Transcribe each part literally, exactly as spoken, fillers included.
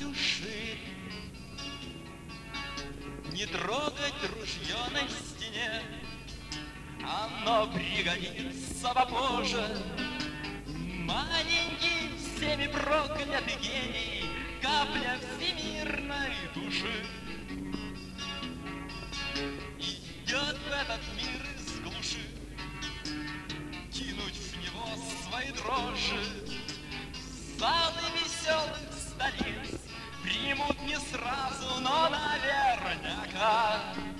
всю ширь. Не трогать ружье на стене, оно пригодится попозже. Маленький, всеми проклятый гений, капля всемирной души. Идет в этот мир из глуши, кинуть в него свои дрожжи. Залы веселых столиц примут не сразу, но наверняка.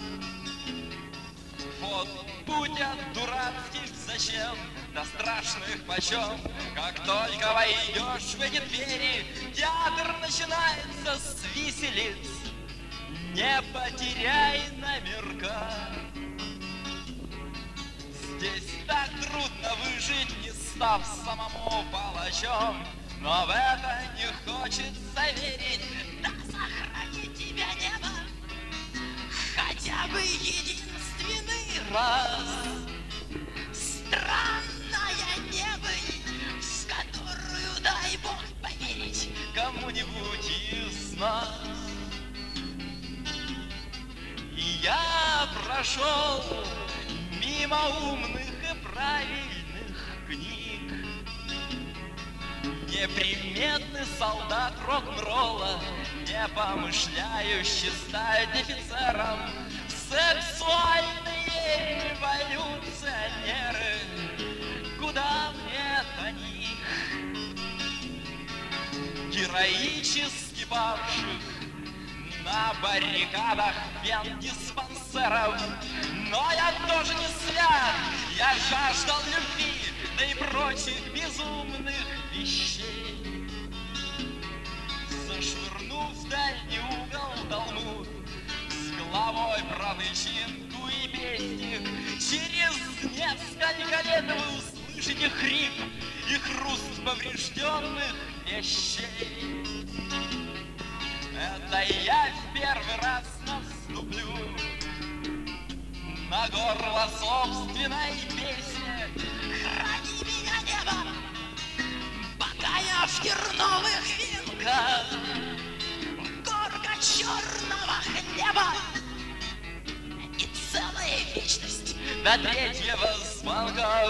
Вот путь от дурацких зачем до страшных почем. Как только войдешь в эти двери, театр начинается с виселиц. Не потеряй номерка. Здесь так трудно выжить, не став самому палачом. Но в это не хочется верить. Да сохранит тебя небо хотя бы единственный раз. Странная небыль, в которую, дай Бог, поверить кому-нибудь из нас. И я прошел мимо умных и правильных книг. Неприметный солдат рок-н-ролла, не помышляющий стать офицером. Сексуальные революционеры, куда мне до них? Героически павших на баррикадах вен-диспансеров. Но я тоже не свят, я жаждал любви, да и прочих безумных вещей. Зашвырнув в дальний угол Талмуд, с головой про начинку и песник, через несколько лет вы услышите хрип и хруст поврежденных вещей. Это я в первый раз наступлю на горло собственной песни. Храни меня, небо, пока я в терновых венках. Горка черного хлеба и целая вечность до третьего звонка.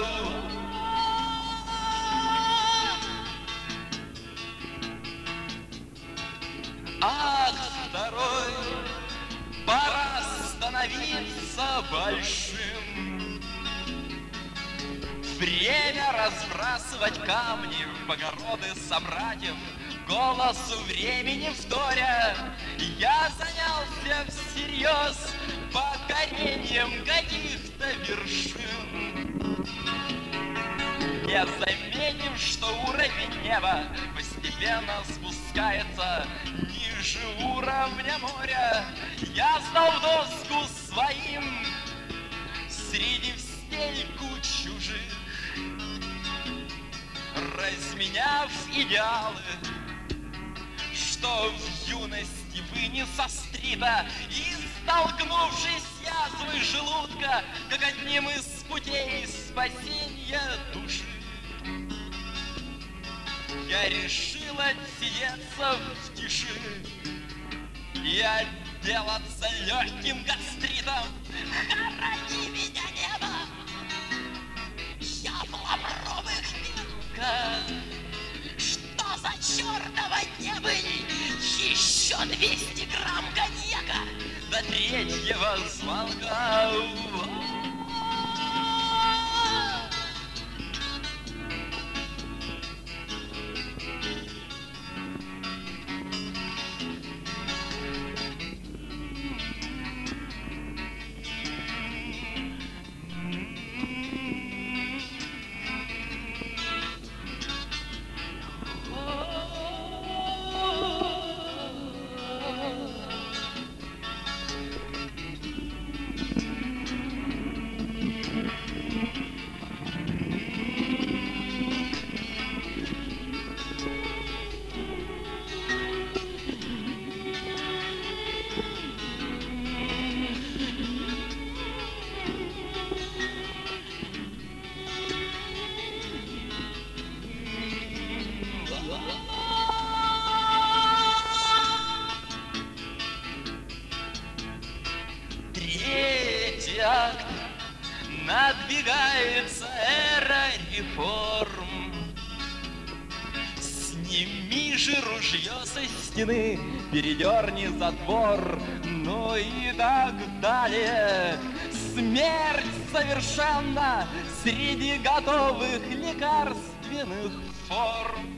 Акт второй, пора становиться большим. Время разбрасывать камни в огороды собратьев, голосу времени вторя. Я занялся всерьез покорением каких-то вершин, не заметив, что уровень неба постепенно спускается ниже уровня моря. Я сдал доску своим среди в стельку чужих, разменяв идеалы, что в юности вынес со стрита, и столкнувшись с язвой желудка, как одним из путей спасения души, я решил отсидеться в тиши и отделаться легким гастритом. Храни меня, небо, я в лавровых венках. Что за чертова небыль? Еще двести грамм коньяка до третьего звонка. форм. Сними же ружье со стены, передерни затвор, ну и так далее. Смерть совершенно среди готовых лекарственных форм.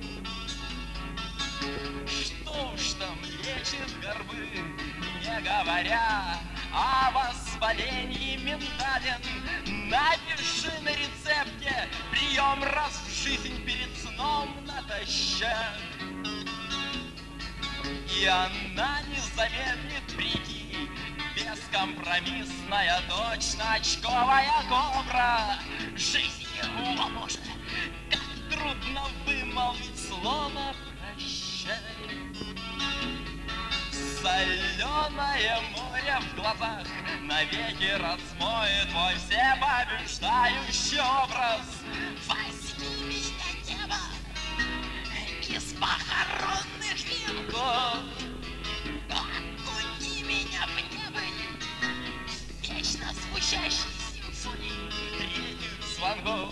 Что уж там лечит горбы, не говоря о воспалении миндалин. Напиши на рецепте прием раз в жизнь перед сном натощак. И она не замедлит прийти, бескомпромиссная, точно очковая кобра. Жизнь, о боже, как трудно вымолвить слово «прощай». Соленое море в глазах навеки размоет твой всепобеждающий образ. Возьми меня, небо, из похоронных венков, окуни меня в небо, вечно звучащей симфонии третьих звонков.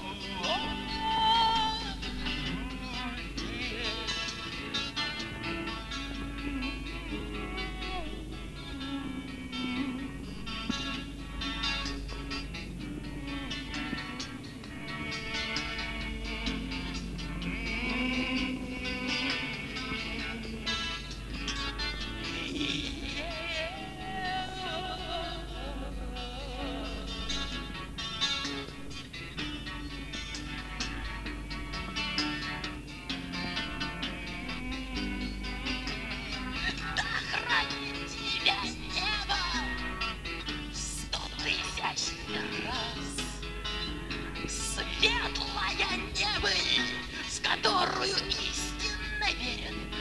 Светлая небыль, с которую истинно верен